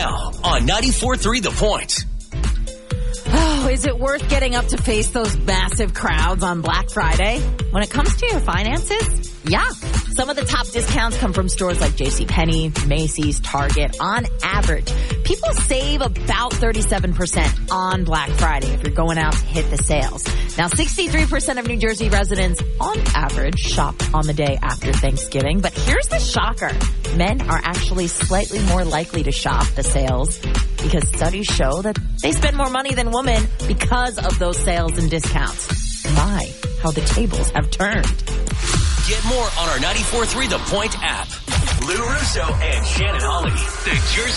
now on 94.3 The Point. Oh, is it worth getting up to face those massive crowds on Black Friday? When it comes to your finances, yeah. Some of the top discounts come from stores like JCPenney, Macy's, Target. On average, people save about 37% on Black Friday if you're going out to hit the sales. Now, 63% of New Jersey residents, on average, shop on the day after Thanksgiving. But here's the shocker. Men are actually slightly more likely to shop the sales because studies show that they spend more money than women because of those sales and discounts. My, how the tables have turned. Get more on our 94.3 The Point app. Lou Russo and Shannon Hawley. The Jersey